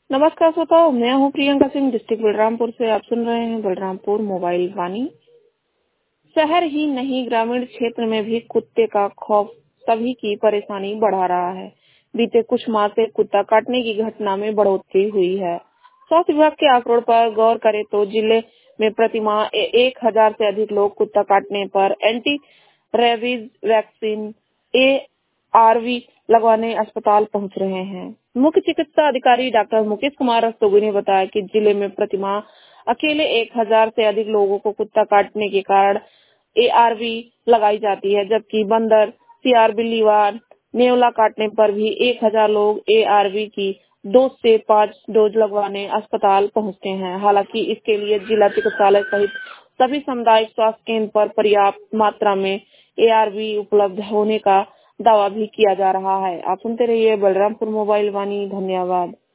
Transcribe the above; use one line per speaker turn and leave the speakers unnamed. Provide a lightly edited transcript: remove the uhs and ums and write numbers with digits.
नमस्कार श्रोताओं, मैं हूँ प्रियंका सिंह, डिस्ट्रिक्ट बलरामपुर से। आप सुन रहे हैं बलरामपुर मोबाइल वाणी। शहर ही नहीं, ग्रामीण क्षेत्र में भी कुत्ते का खौफ सभी की परेशानी बढ़ा रहा है। बीते कुछ माह से कुत्ता काटने की घटना में बढ़ोतरी हुई है। स्वास्थ्य विभाग के आंकड़ों पर गौर करें तो जिले में प्रतिमाह 1000 से अधिक लोग कुत्ता काटने पर एंटी रेबीज वैक्सीन ARV लगवाने अस्पताल पहुंच रहे हैं। मुख्य चिकित्सा अधिकारी डॉक्टर मुकेश कुमार रस्तोगी ने बताया कि जिले में प्रतिमाह अकेले 1000 से अधिक लोगों को कुत्ता काटने के कारण ARV लगाई जाती है, जबकि बंदर, सियार, बिल्लीवार, नेवला काटने पर भी 1000 लोग ARV की 2 से 5 डोज लगवाने अस्पताल पहुंचते हैं। हालांकि इसके लिए जिला चिकित्सालय सहित सभी सामुदायिक स्वास्थ्य केंद्र पर पर्याप्त मात्रा में ARV उपलब्ध होने का दावा भी किया जा रहा है। आप सुनते रहिए बलरामपुर मोबाइल वाणी। धन्यवाद।